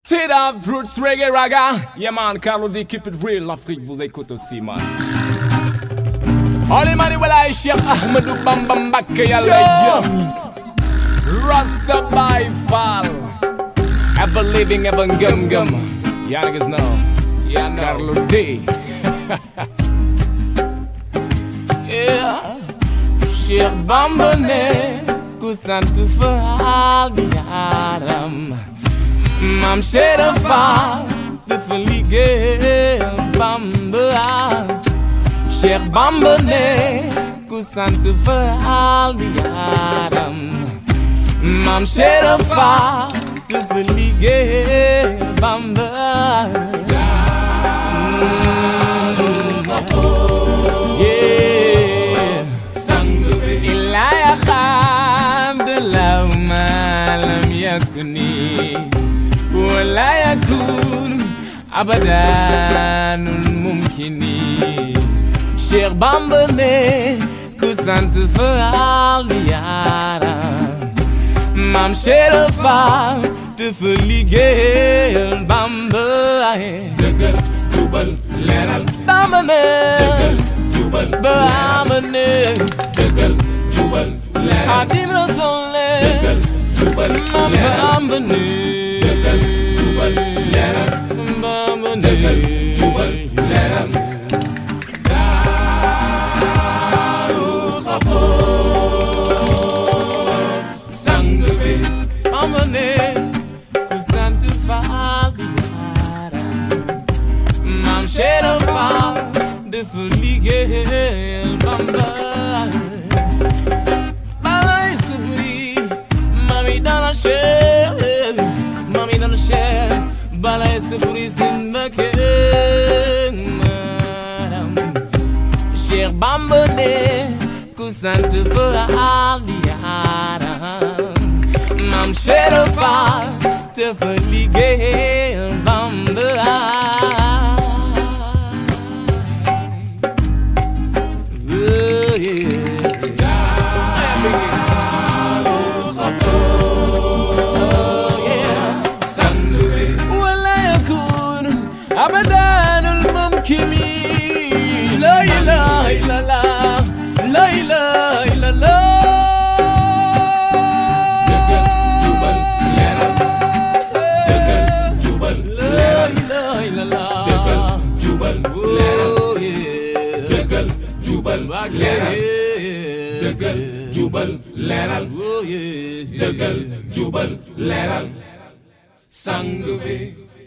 Tida, Roots, Reggae, Raga. Yeah man, Carlo D, keep it real, l'Afrique vous écoute aussi man. All money will I share Ahmedou Bamba Mbacké yalla Rasta by fall. Ever living, ever gum. Y'all niggas know. Yeah, Carlo D. Yeah. Cheikh Bamba ne ku sant Faal di yaram. Maam Cheikh Faal dafa liggéeyal Bamba. Cheikh Bamba ne ku sant Faal di yaram. Maam Cheikh Faal dafa liggéeyal Bamba. Yeah, Ilaya Khan de la malam yakuni wala yakun abadan mumkini. Cheikh Bamba ne ku sant Faal di yaram. Maam Cheikh Faal dafa liggéeyal Bamba. Dëggal jubal leeral Bamba ne dëggal jubal Bamba ne dëggal jubal leeral Xaadimu Rasuul dëggal jubal leeral Bamba ne dëggal jubal leeral Bamba ne dëggal jubal leeral Daaru Xafoor sang bi Bamba ne ku sant Faal di yaram. Maam Cheikh Faal dafa liggéeyal Bamba. Balay subri mami dana Cheikh, mami dana Cheikh. Balay subri Mbacké maram. Cheikh Bamba ne ku sant Faal di yaram. Maam Cheikh Faal dafa liggéeyal Bamba. أبداً الممكن لا إله إلا الله لا إله إلا الله دقل جبل لا إله إلا الله دقل جبل دقل جبل ليرال دقل جبل ليرال sang bi